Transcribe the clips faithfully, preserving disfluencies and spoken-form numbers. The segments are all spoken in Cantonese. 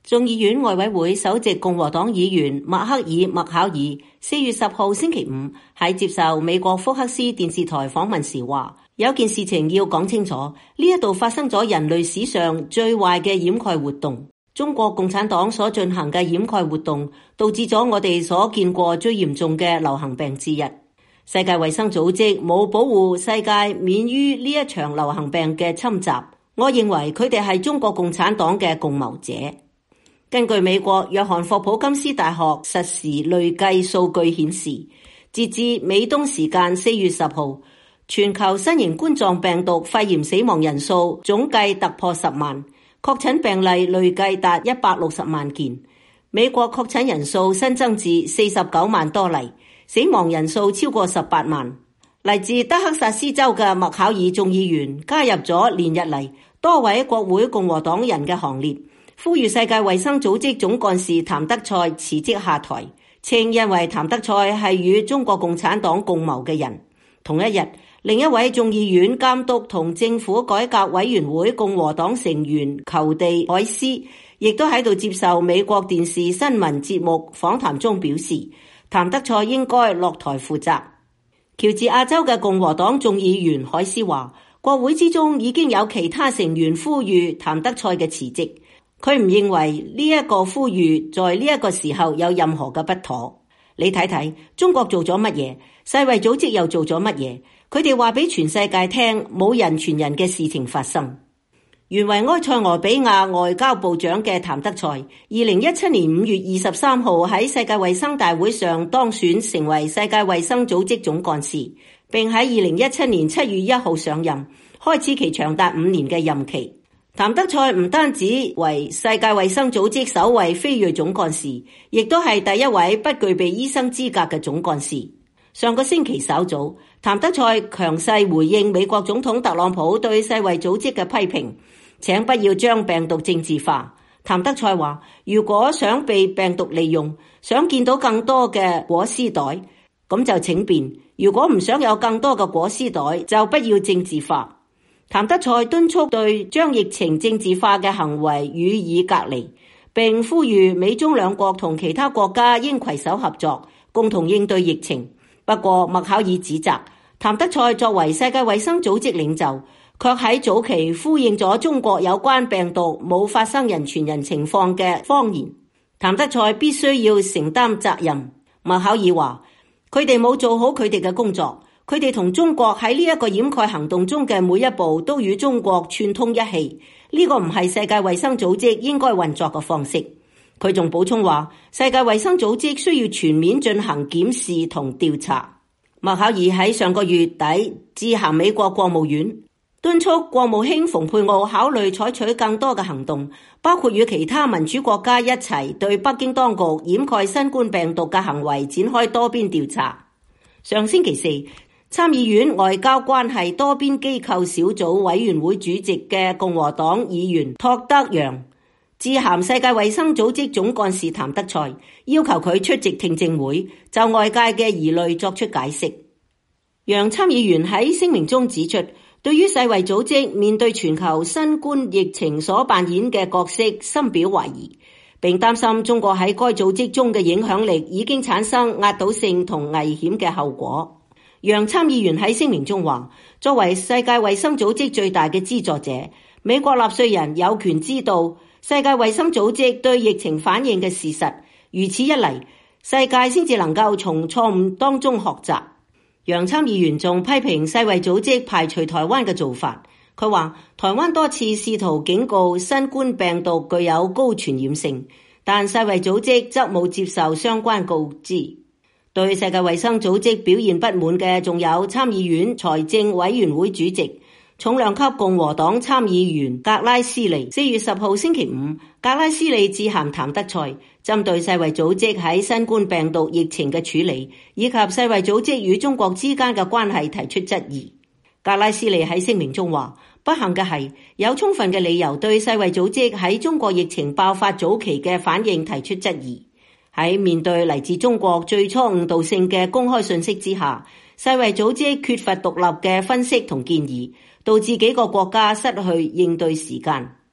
眾議院外委會首席共和黨議員麥克爾麥考爾四月十號星期五喺接受美國福克斯電視台訪問時話，有件事情要講清楚，呢一度發生咗人類史上最壞嘅掩蓋活動。中國共產黨所進行嘅掩蓋活動，導致咗我哋所見過最嚴重嘅流行病之一。世界衛生組織冇保護世界免於呢一場流行病嘅侵襲。我認為佢哋係中國共產黨嘅共謀者。根據美國約翰霍普金斯大學實時累計數據顯示，截至美東時間四月十號，全球新型冠狀病毒肺炎死亡人數總計突破十萬，確診病例累計達一百六十萬件。美國確診人數新增至四十九萬多例，死亡人數超過十八萬。嚟自德克薩斯州嘅麥考爾眾議員加入咗連日嚟多位國會共和黨人嘅行列，呼籲世界衛生組織總幹事譚德塞辭職下台，稱認為譚德塞係與中國共產黨共謀嘅人。同一日，另一位眾議院監督同政府改革委員會共和黨成員裘地海斯亦都喺度接受美國電視新聞節目訪談中表示，譚德塞應該落台負責。喬治亞州嘅共和黨眾議員海斯話，國會之中已經有其他成員呼籲譚德塞嘅辭職。佢唔認為呢一個呼籲在呢一個時候有任何嘅不妥。你睇睇中國做咗乜嘢，世衛組織又做咗乜嘢？佢哋話俾全世界聽，冇人傳人嘅事情發生。原為埃塞俄比亞外交部長嘅譚德塞，二零一七年五月二十三號喺世界衛生大會上當選成為世界衛生組織總幹事，並喺二零一七年七月一號上任，開始其長達五年嘅任期。譚德塞唔單止為世界衛生組織首位非裔總幹事，亦都係第一位不具備醫生資格嘅總幹事。上個星期稍早，譚德塞強勢回應美國總統特朗普對世衛組織嘅批評，請不要將病毒政治化。譚德塞話，如果想被病毒利用，想見到更多嘅裹屍袋，咁就請便；如果唔想有更多嘅裹屍袋，就不要政治化。譚德塞敦促對將疫情政治化嘅行為予以隔離，並呼籲美中兩國同其他國家應攜手合作，共同應對疫情。不過麥考爾指責譚德塞作為世界衛生組織領袖，卻喺早期呼應咗中國有關病毒冇發生人傳人情況嘅謊言。譚德塞必須要承擔責任。麥考爾話，佢哋冇做好佢哋嘅工作。佢哋同中國喺呢一個掩蓋行動中嘅每一步都與中國串通一氣，呢個唔係世界衛生組織應該運作嘅方式。佢仲補充話，世界衛生組織需要全面進行檢視同調查。麥考爾喺上個月底致函美國國務院，敦促國務卿蓬佩奧考慮採取更多嘅行動，包括與其他民主國家一齊對北京當局掩蓋新冠病毒嘅行為展開多邊調查。上星期四，參議院外交關係多邊機構小組委員會主席嘅共和黨議員托德楊致函世界衛生組織總幹事譚德塞，要求佢出席聽證會，就外界嘅疑慮作出解釋。楊參議員喺聲明中指出，對於世衛組織面對全球新冠疫情所扮演嘅角色深表懷疑，並擔心中國喺該組織中嘅影響力已經產生壓倒性同危險嘅後果。楊參議員喺聲明中話，作為世界衛生組織最大嘅資助者，美國納稅人有權知道世界衛生組織對疫情反應嘅事實，如此一嚟，世界先至能夠從錯誤當中學習。楊參議員仲批評世衛組織排除台灣嘅做法，佢話台灣多次試圖警告新冠病毒具有高傳染性，但世衛組織則冇接受相關告知。對世界衛生組織表現不滿嘅仲有參議院財政委員會主席、重量級共和黨參議員格拉斯利。四月十號星期五，格拉斯利致函譚德塞，針對世衛組織喺新冠病毒疫情嘅處理，以及世衛組織與中國之間嘅關係提出質疑。格拉斯利喺聲明中話，不幸嘅係有充分嘅理由對世衛組織喺中國疫情爆發早期嘅反應提出質疑。喺面對嚟自中國最初誤導性嘅公開信息之下，世衛組織缺乏獨立嘅分析同建議，導致幾個國家失去應對時間。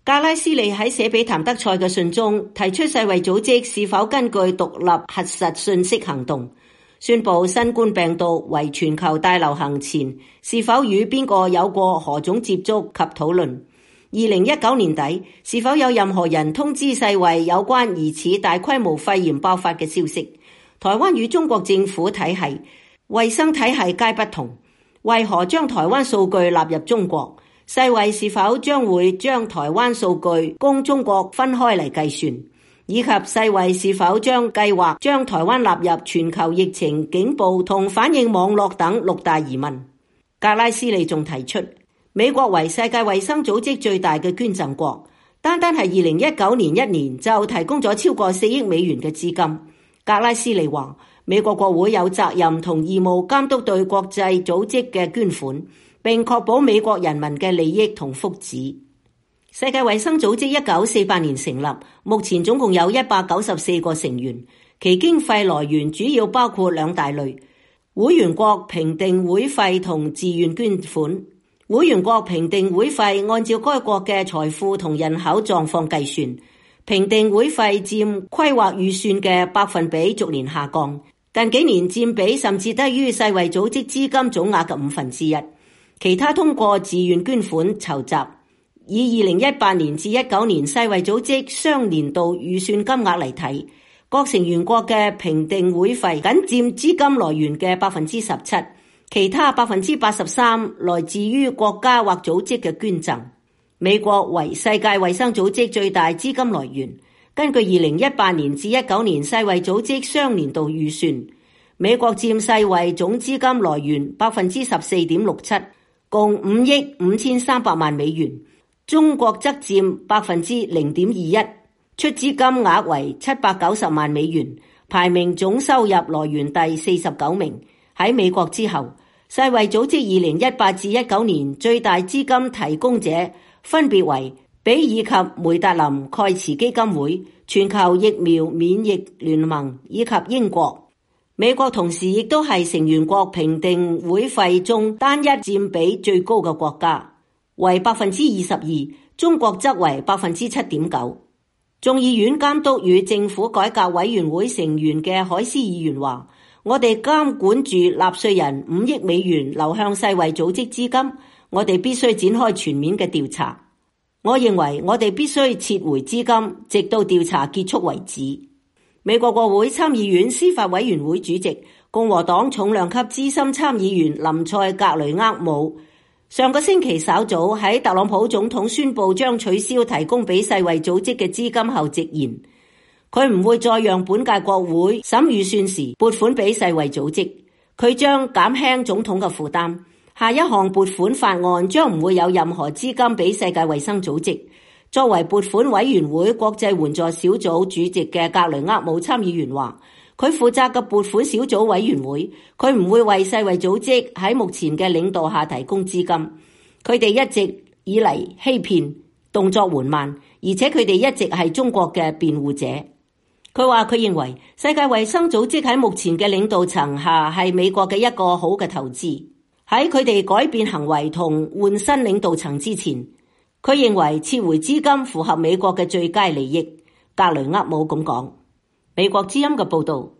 格拉斯利喺寫俾譚德塞嘅信中提出世衛組織是否根據獨立核實信息行動，宣布新冠病毒為全球大流行前是否與邊個有過何種接觸及討論。二零一九年底是否有任何人通知世衛有關疑似大規模肺炎爆發嘅消息。台灣與中國政府體系、衛生體系皆不同，為何將台灣數據納入中國？世衛是否將會將台灣數據供中國分開嚟計算，以及世衛是否將計劃將台灣納入全球疫情警報同反應網絡等六大疑問。格拉斯利仲提出，美國為世界衛生組織最大嘅捐贈國，單單係二零一九年一年就提供咗超過四億美元嘅資金。格拉斯利話，美國國會有責任同義務監督對國際組織嘅捐款，並確保美國人民嘅利益同福祉。世界衛生組織一九四八年成立，目前總共有一百九十四個成員，其經費來源主要包括兩大類：會員國評定會費同自願捐款。會員國評定會費按照該國嘅財富同人口狀況計算，評定會費佔規劃預算嘅百分比逐年下降，近幾年佔比甚至低於世衛組織資金總額嘅五分之一。其他通過自願捐款籌集。以二零一八年至一九年世衛組織雙年度預算金額嚟睇，各成員國嘅評定會費僅佔資金來源嘅百分之十七，其他百分之八十三來自於國家或組織嘅捐贈。美國為世界衛生組織最大資金來源，根據二零一八年至一九年世衛組織雙年度預算，美國佔世衛總資金來源百分之十四點六七，共五億五千三百萬美元。中國則佔百分之零點二一，出資金額為七百九十萬美元，排名總收入來源第四十九名。喺美國之後，世衛組織二零一八至一九年最大資金提供者分別為比爾及梅達林蓋茨基金會、全球疫苗免疫聯盟以及英國。美國同時亦都係成員國評定會費中單一佔比最高嘅國家，為百分之二十二，中國則為百分之七點九。眾議院監督與政府改革委員會成員嘅海斯議員話，我哋監管住納稅人五億美元流向世衛組織資金，我哋必須展開全面嘅調查。我認為我哋必須撤回資金，直到調查結束為止。美國國會參議院司法委員會主席、共和黨重量級資深參議員林賽格雷厄姆上個星期稍早喺特朗普總統宣布將取消提供俾世衛組織嘅資金後直言，佢唔會再讓本屆國會審預算時撥款俾世衛組織，佢將減輕總統嘅負擔。下一項撥款法案將唔會有任何資金俾世界衛生組織。作為撥款委員會國際援助小組主席嘅格雷厄姆參議員話，佢負責嘅撥款小組委員會，佢唔會為世衛組織喺目前嘅領導下提供資金。佢哋一直以嚟欺騙、動作緩慢，而且佢哋一直係中國嘅辯護者。佢話佢認為世界衛生組織喺目前嘅領導層下係美國嘅一個好嘅投資。喺佢哋改變行為同換新領導層之前，佢認為撤回資金符合美國嘅最佳利益。格雷厄姆咁講。美國之音嘅報道。